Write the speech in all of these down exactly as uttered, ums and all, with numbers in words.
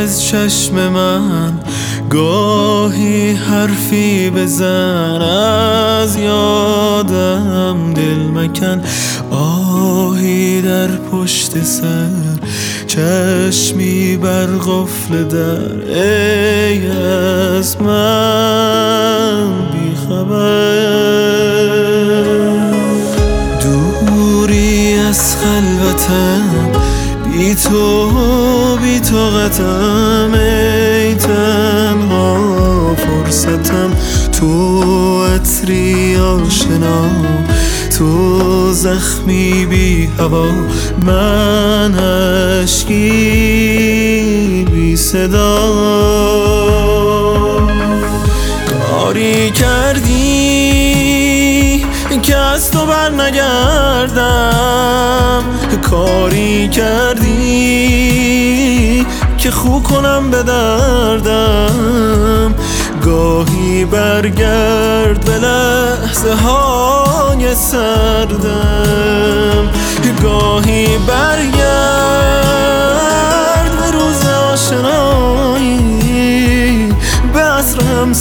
از چشم من گاهی حرفی بزن، از یادم دل مکن. آهی در پشت سر، چشمی بر قفل در، ای از من بی خبر. دوری از خلوتم، بی تو بی طاقتم، ای تنها فرصتم. تو عطری آشنا، تو زخمی بی هوا، من اشکی بی صدا. کاری کردی که از تو بر نگردم، کاری کردی که خو کنم به دردم. گاهی برگرد به لحظه های سردم، گاهی برگرد به روز آشنایی، به عصر هم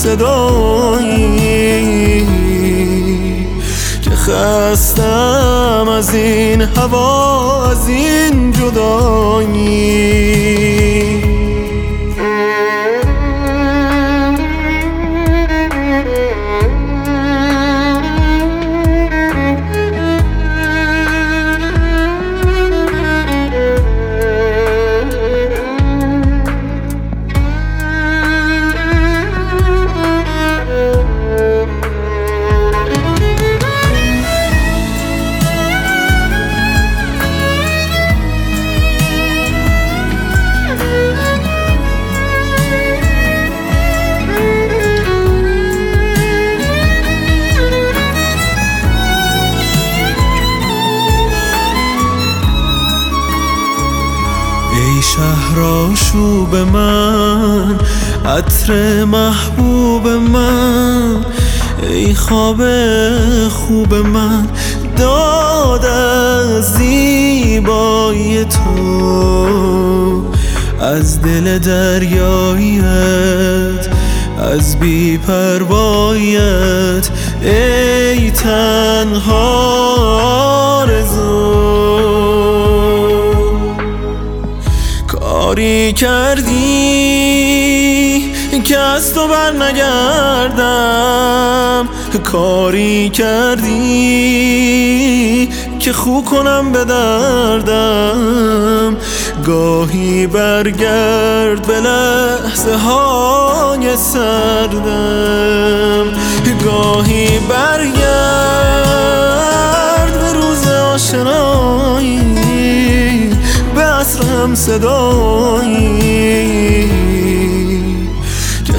صدایی که خستم از این هوا، از این جدایی. ای شهر آشوب من، عطر محبوب من، ای خواب خوب من، داد از زیبایی تو، از دل دریاییت، از بی پرواییت، ای تنها آرزو. کاری کردی که از تو بر نگردم، کاری کردی که خو کنم به دردم. گاهی برگرد به لحظه های سردم، گاهی برگرد به روز آشنایی، به عصر هم صدایی که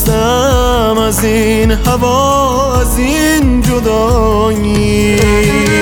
خستم از این هوا، از این جدایی.